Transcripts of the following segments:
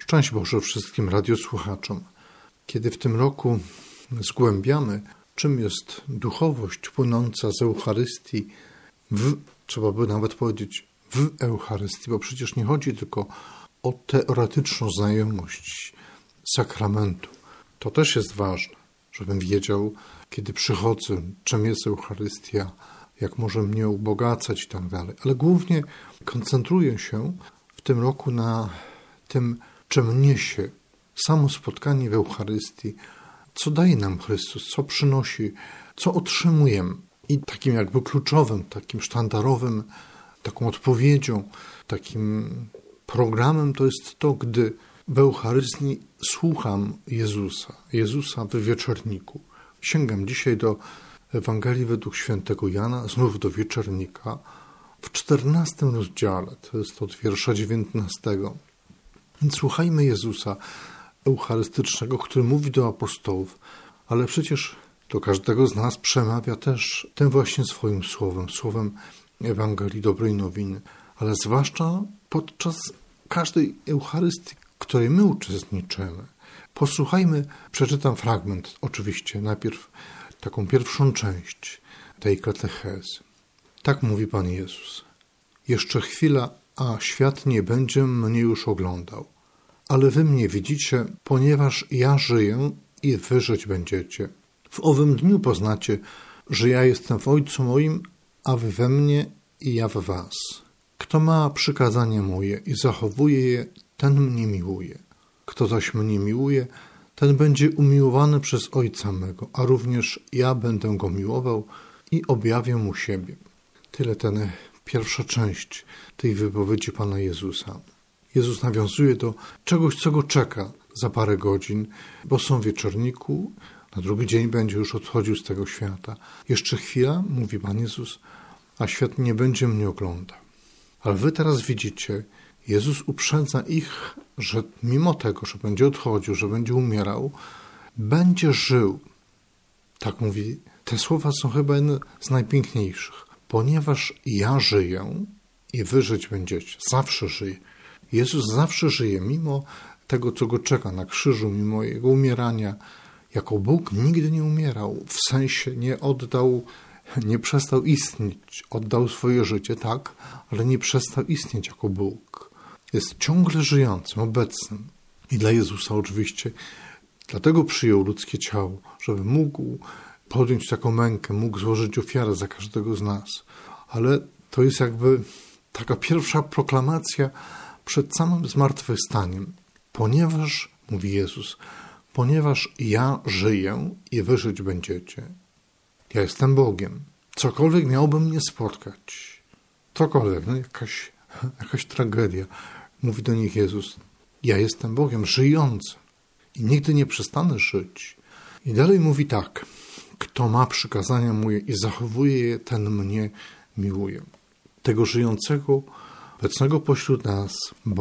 Szczęść Boże wszystkim radiosłuchaczom. Kiedy w tym roku zgłębiamy, czym jest duchowość płynąca z Eucharystii, trzeba by nawet powiedzieć w Eucharystii, bo przecież nie chodzi tylko o teoretyczną znajomość sakramentu. To też jest ważne, żebym wiedział, kiedy przychodzę, czym jest Eucharystia, jak może mnie ubogacać i tak dalej. Ale głównie koncentruję się w tym roku na tym, czym niesie samo spotkanie w Eucharystii, co daje nam Chrystus, co przynosi, co otrzymujemy. I takim jakby kluczowym, takim sztandarowym, taką odpowiedzią, takim programem to jest to, gdy w Eucharystii słucham Jezusa w wieczorniku. Sięgam dzisiaj do Ewangelii według świętego Jana, znów do wieczornika, w 14 rozdziale, to jest od wiersza 19. Więc słuchajmy Jezusa eucharystycznego, który mówi do apostołów, ale przecież do każdego z nas przemawia też tym właśnie swoim słowem Ewangelii Dobrej Nowiny, ale zwłaszcza podczas każdej Eucharystii, w której my uczestniczymy. Posłuchajmy, przeczytam fragment, oczywiście, najpierw taką pierwszą część tej katechezy. Tak mówi Pan Jezus. Jeszcze chwila, a świat nie będzie mnie już oglądał. Ale wy mnie widzicie, ponieważ ja żyję i wy żyć będziecie. W owym dniu poznacie, że ja jestem w Ojcu moim, a wy we mnie i ja w was. Kto ma przykazania moje i zachowuje je, ten mnie miłuje. Kto zaś mnie miłuje, ten będzie umiłowany przez Ojca mego, a również ja będę go miłował i objawię mu siebie. Tyle ten pierwsza część tej wypowiedzi Pana Jezusa. Jezus nawiązuje do czegoś, co go czeka za parę godzin, bo są w wieczorniku, na drugi dzień będzie już odchodził z tego świata. Jeszcze chwila, mówi Pan Jezus, a świat nie będzie mnie oglądał. Ale wy teraz widzicie, Jezus uprzedza ich, że mimo tego, że będzie odchodził, że będzie umierał, będzie żył. Tak mówi, te słowa są chyba jedne z najpiękniejszych. Ponieważ ja żyję i wy żyć będziecie. Zawsze żyje. Jezus zawsze żyje, mimo tego, co go czeka na krzyżu, mimo jego umierania. Jako Bóg nigdy nie umierał, w sensie nie przestał istnieć. Oddał swoje życie, tak, ale nie przestał istnieć jako Bóg. Jest ciągle żyjącym, obecnym. I dla Jezusa oczywiście, dlatego przyjął ludzkie ciało, żeby mógł podjąć taką mękę, mógł złożyć ofiarę za każdego z nas. Ale to jest jakby taka pierwsza proklamacja przed samym zmartwychwstaniem. Ponieważ, mówi Jezus, ponieważ ja żyję i wy żyć będziecie. Ja jestem Bogiem. Cokolwiek miałoby mnie spotkać. Cokolwiek, jakaś tragedia. Mówi do nich Jezus, ja jestem Bogiem żyjącym i nigdy nie przestanę żyć. I dalej mówi tak, kto ma przykazania moje i zachowuje je, ten mnie miłuje. Tego żyjącego, obecnego pośród nas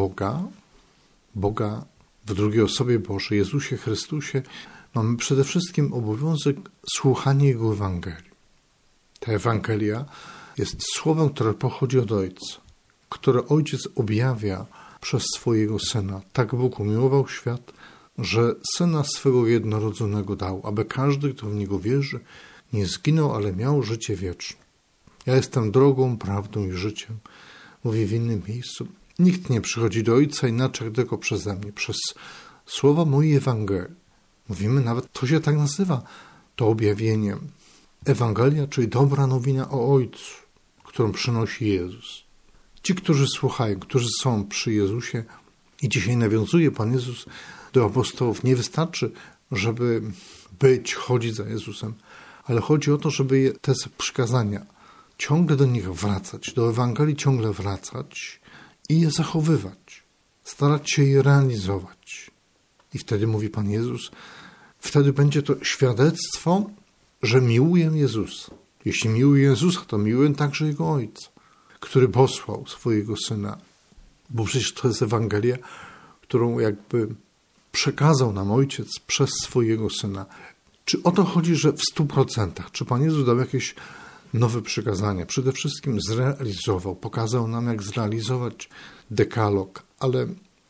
Boga w drugiej osobie Bożej, Jezusie Chrystusie, mamy przede wszystkim obowiązek słuchania Jego Ewangelii. Ta Ewangelia jest słowem, które pochodzi od Ojca, które Ojciec objawia przez swojego Syna. Tak Bóg umiłował świat, że Syna swego jednorodzonego dał, aby każdy, kto w Niego wierzy, nie zginął, ale miał życie wieczne. Ja jestem drogą, prawdą i życiem. Mówi w innym miejscu. Nikt nie przychodzi do Ojca inaczej jak tylko przeze mnie, przez słowa mojej Ewangelii. Mówimy nawet, to się tak nazywa, to objawienie. Ewangelia, czyli dobra nowina o Ojcu, którą przynosi Jezus. Ci, którzy słuchają, którzy są przy Jezusie i dzisiaj nawiązuje Pan Jezus do apostołów, nie wystarczy, żeby chodzić za Jezusem, ale chodzi o to, żeby te przykazania ciągle do nich wracać, do Ewangelii ciągle wracać i je zachowywać, starać się je realizować. I wtedy, mówi Pan Jezus, wtedy będzie to świadectwo, że miłuję Jezusa. Jeśli miłuję Jezusa, to miłuję także Jego Ojca, który posłał swojego Syna. Bo przecież to jest Ewangelia, którą jakby przekazał nam Ojciec przez swojego Syna. Czy o to chodzi, że w 100%? Czy Pan Jezus dał jakieś nowe przykazania? Przede wszystkim zrealizował, pokazał nam, jak zrealizować dekalog, ale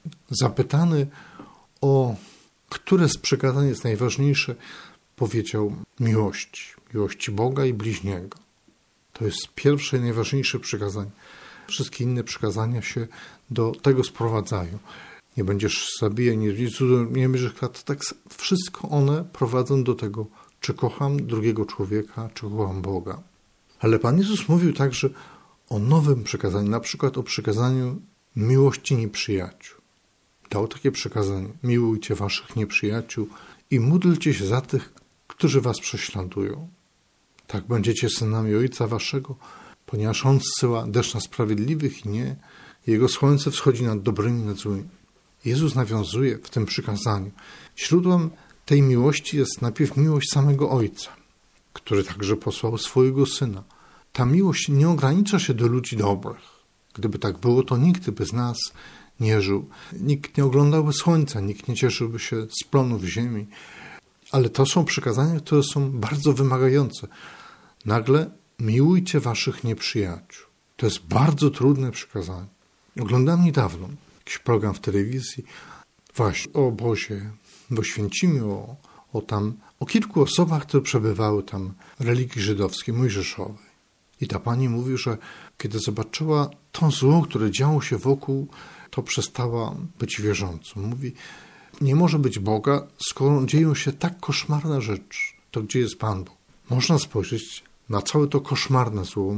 Zapytany o które z przykazań jest najważniejsze, powiedział miłości Boga i bliźniego. To jest pierwsze i najważniejsze przykazanie. Wszystkie inne przykazania się do tego sprowadzają. Nie będziesz zabijał, nie bierzesz krat. Tak wszystko one prowadzą do tego, czy kocham drugiego człowieka, czy kocham Boga. Ale Pan Jezus mówił także o nowym przykazaniu, na przykład o przykazaniu miłości nieprzyjaciół. Dał takie przykazanie: miłujcie waszych nieprzyjaciół i módlcie się za tych, którzy was prześladują. Tak będziecie synami Ojca waszego, ponieważ On zsyła deszcz na sprawiedliwych i nie, Jego słońce wschodzi nad dobrymi i nad złymi. Jezus nawiązuje w tym przykazaniu. Źródłem tej miłości jest najpierw miłość samego Ojca, który także posłał swojego Syna. Ta miłość nie ogranicza się do ludzi dobrych. Gdyby tak było, to nikt by z nas nie żył. Nikt nie oglądałby słońca, nikt nie cieszyłby się z plonów ziemi. Ale to są przykazania, które są bardzo wymagające. Nagle miłujcie waszych nieprzyjaciół. To jest bardzo trudne przykazanie. Oglądałem niedawno jakiś program w telewizji właśnie o obozie w Oświęcimiu, o kilku osobach, które przebywały tam w religii żydowskiej, mojżeszowej. I ta pani mówi, że kiedy zobaczyła to zło, które działo się wokół, to przestała być wierzącą. Mówi, nie może być Boga, skoro dzieją się tak koszmarne rzeczy. To gdzie jest Pan Bóg? Można spojrzeć na całe to koszmarne zło,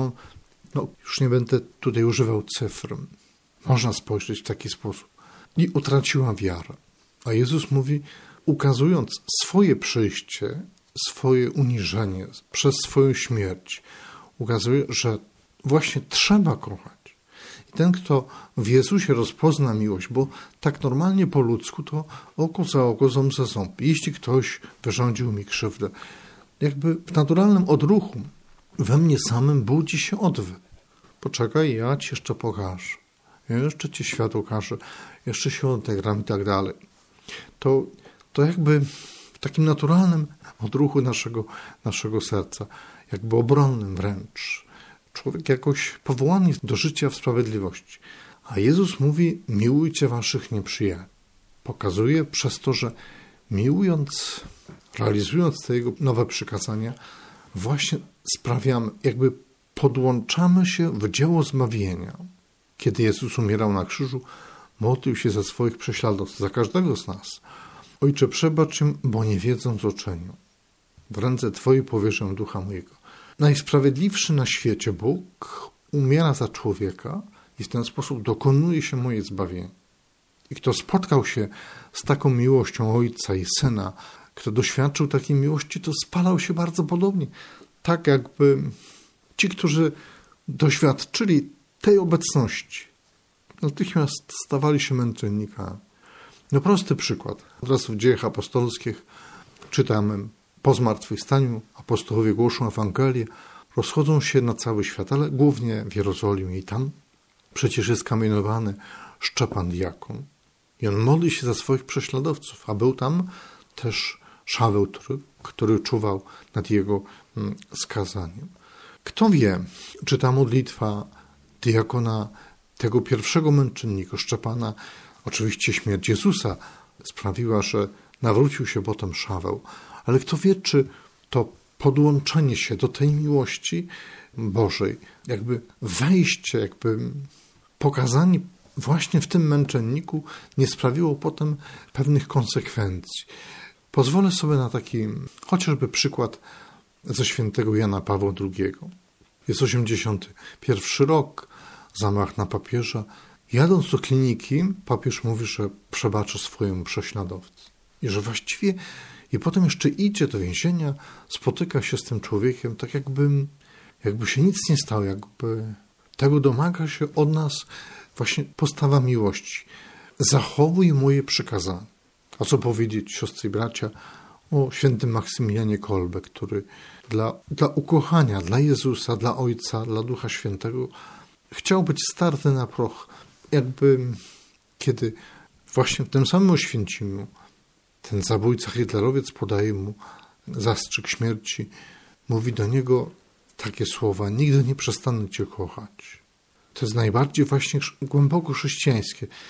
już nie będę tutaj używał cyfr. Można spojrzeć w taki sposób. I utraciła wiarę. A Jezus mówi, ukazując swoje przyjście, swoje uniżenie przez swoją śmierć, ukazuje, że właśnie trzeba kochać. I ten, kto w Jezusie rozpozna miłość, bo tak normalnie po ludzku to oko za oko, ząb za ząb. Jeśli ktoś wyrządził mi krzywdę, jakby w naturalnym odruchu we mnie samym budzi się odwyk. Poczekaj, ja ci jeszcze pokażę. Ja jeszcze ci świat ukażę. Jeszcze się odegram i tak dalej. To jakby w takim naturalnym odruchu naszego serca, jakby obronnym wręcz. Człowiek jakoś powołany do życia w sprawiedliwości. A Jezus mówi, miłujcie waszych nieprzyjaciół. Pokazuje przez to, że miłując, realizując te Jego nowe przykazania, właśnie sprawiamy, jakby podłączamy się w dzieło zbawienia. Kiedy Jezus umierał na krzyżu, modlił się za swoich prześladowców, za każdego z nas. Ojcze, przebacz im, bo nie wiedzą, co czynią. W ręce Twojej powierzę ducha mojego. Najsprawiedliwszy na świecie Bóg umiera za człowieka i w ten sposób dokonuje się moje zbawienie. I kto spotkał się z taką miłością Ojca i Syna, kto doświadczył takiej miłości, to spalał się bardzo podobnie. Tak jakby ci, którzy doświadczyli tej obecności, natychmiast stawali się męczennikami. Prosty przykład. Od razu w Dziejach Apostolskich czytamy: po zmartwychwstaniu apostołowie głoszą Ewangelię, rozchodzą się na cały świat, ale głównie w Jerozolimie i tam przecież jest kamienowany Szczepan diakon. I on modli się za swoich prześladowców, a był tam też Szaweł, który czuwał nad jego skazaniem. Kto wie, czy ta modlitwa diakona, tego pierwszego męczennika, Szczepana, oczywiście śmierć Jezusa sprawiła, że nawrócił się potem Szaweł, ale kto wie, czy to podłączenie się do tej miłości Bożej, jakby wejście, jakby pokazanie właśnie w tym męczenniku nie sprawiło potem pewnych konsekwencji. Pozwolę sobie na taki chociażby przykład ze świętego Jana Pawła II. Jest 81 rok, zamach na papieża. Jadąc do kliniki, papież mówi, że przebaczy swojemu prześladowcy. I że właściwie i potem jeszcze idzie do więzienia, spotyka się z tym człowiekiem, tak jakby się nic nie stało, jakby tego domaga się od nas właśnie postawa miłości. Zachowuj moje przykazania. A co powiedzieć, siostry i bracia, o świętym Maksymilianie Kolbe, który dla ukochania, dla Jezusa, dla Ojca, dla Ducha Świętego chciał być starty na proch. Jakby kiedy właśnie w tym samym Oświęcimiu ten zabójca hitlerowiec podaje mu zastrzyk śmierci, mówi do niego takie słowa: nigdy nie przestanę Cię kochać. To jest najbardziej właśnie głęboko chrześcijańskie.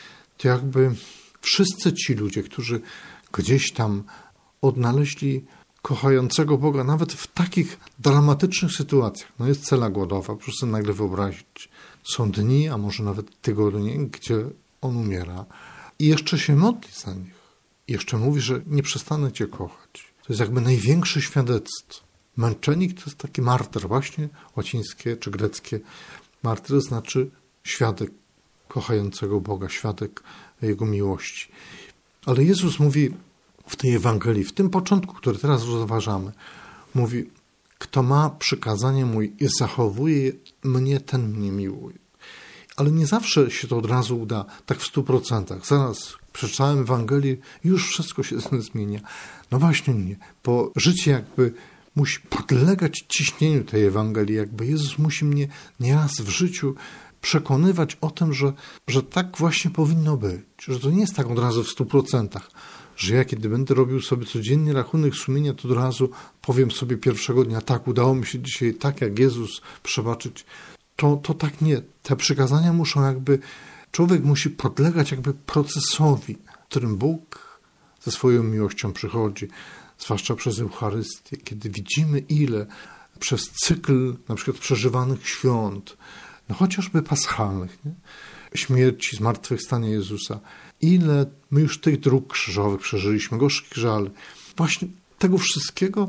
to jakby wszyscy ci ludzie, którzy gdzieś tam odnaleźli kochającego Boga, nawet w takich dramatycznych sytuacjach. No jest cela głodowa, proszę sobie nagle wyobrazić. Są dni, a może nawet tygodnie, gdzie on umiera i jeszcze się modli za nich. I jeszcze mówi, że nie przestanę Cię kochać. To jest jakby największe świadectwo. Męczennik to jest taki martyr, właśnie łacińskie czy greckie. Martyr znaczy świadek kochającego Boga, świadek Jego miłości. Ale Jezus mówi w tej Ewangelii, w tym początku, który teraz rozważamy, mówi: kto ma przykazanie moje i zachowuje mnie, ten mnie miłuje. Ale nie zawsze się to od razu uda, tak w 100%. Zaraz przeczytałem Ewangelię, już wszystko się zmienia. No właśnie nie, bo życie jakby musi podlegać ciśnieniu tej Ewangelii, jakby Jezus musi mnie nieraz w życiu przekonywać o tym, że tak właśnie powinno być, że to nie jest tak od razu w 100%, że ja kiedy będę robił sobie codziennie rachunek sumienia, to od razu powiem sobie pierwszego dnia: tak, udało mi się dzisiaj tak jak Jezus przebaczyć. To tak nie. Te przykazania muszą jakby, człowiek musi podlegać jakby procesowi, w którym Bóg ze swoją miłością przychodzi, zwłaszcza przez Eucharystię, kiedy widzimy ile przez cykl na przykład przeżywanych świąt, no chociażby paschalnych, nie? Śmierci, zmartwychwstania Jezusa, ile my już tych dróg krzyżowych przeżyliśmy, gorzkich żal, właśnie tego wszystkiego,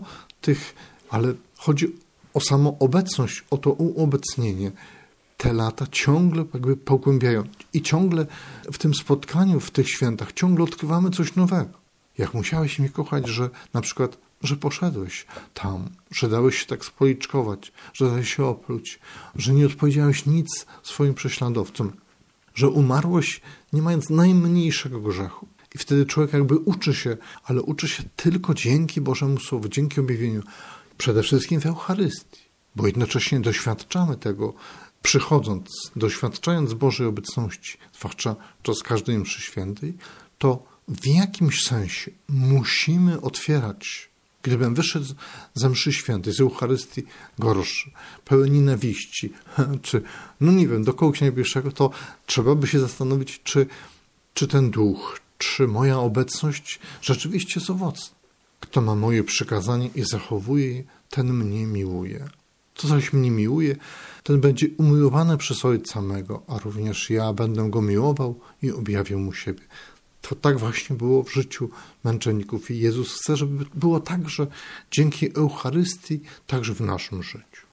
ale chodzi o samą obecność, o to uobecnienie. Te lata ciągle jakby pogłębiają i ciągle w tym spotkaniu, w tych świętach, ciągle odkrywamy coś nowego. Jak musiałeś mnie kochać, że na przykład, że poszedłeś tam, że dałeś się tak spoliczkować, że dałeś się opluć, że nie odpowiedziałeś nic swoim prześladowcom, że umarłeś nie mając najmniejszego grzechu. I wtedy człowiek jakby uczy się, ale uczy się tylko dzięki Bożemu Słowu, dzięki objawieniu, przede wszystkim w Eucharystii, bo jednocześnie doświadczamy tego, przychodząc, doświadczając Bożej obecności, zwłaszcza czas każdej mszy świętej, to w jakimś sensie musimy otwierać. Gdybym wyszedł ze mszy świętej, z Eucharystii gorszy, pełen nienawiści, czy, no nie wiem, do kogoś najbliższego, to trzeba by się zastanowić, czy ten duch, czy moja obecność rzeczywiście jest owocna. Kto ma moje przykazanie i zachowuje je, ten mnie miłuje. Kto zaś mnie miłuje, ten będzie umiłowany przez Ojca mego, a również ja będę go miłował i objawię mu siebie. To tak właśnie było w życiu męczenników i Jezus chce, żeby było także dzięki Eucharystii, także w naszym życiu.